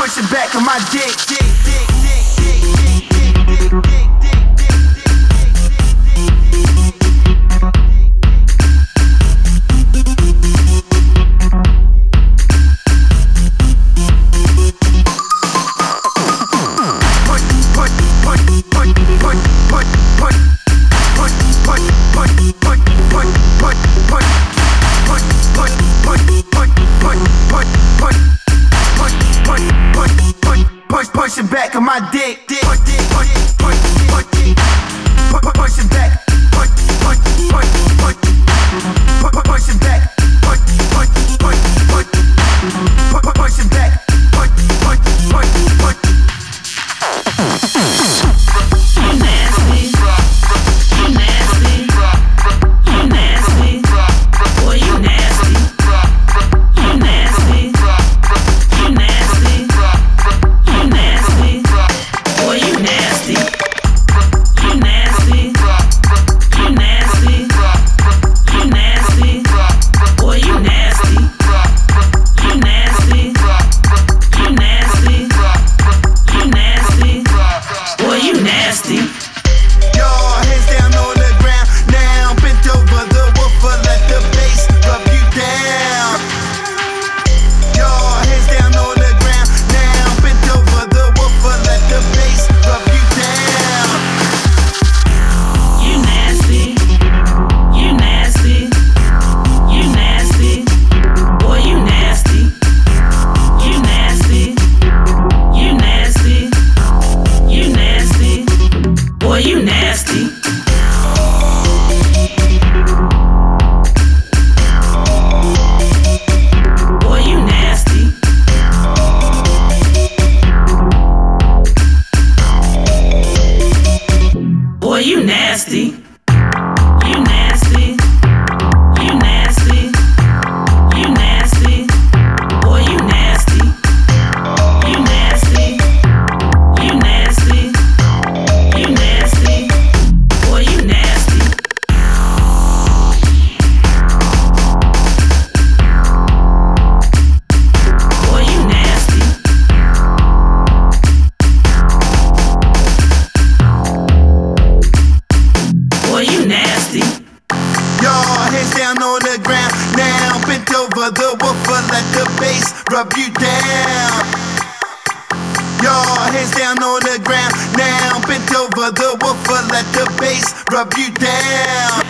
pushing back on my dick. Pushing back on my dick. Pushing back. Pushing back. Pushing back. You nasty. You nasty. You nasty. Boy, you nasty. You nasty. You nasty. You nasty. Boy, you nasty. You nasty. You nasty. You nasty. Boy, you nasty. You nasty. You nasty. You nasty. Boy, you nasty. Your hands down on the ground. Now bent over the woofer. Let the bass rub you down. Your hands down on the ground. Now bent over the woofer. Let the bass rub you down. You nasty. You nasty. You nasty. Boy, you nasty. You nasty. You nasty. You nasty. Boy, you nasty. Boy, you nasty. Boy, you nasty. You nasty. You nasty. You nasty. Boy, you nasty. You nasty. You nasty. You nasty. Boy, you nasty. Boy, you nasty. Boy, you nasty. Your hands down on the ground. Now bent over the woofer. Let the bass rub you down. Your hands down on the ground. Now bent over the woofer. Let the bass rub you down.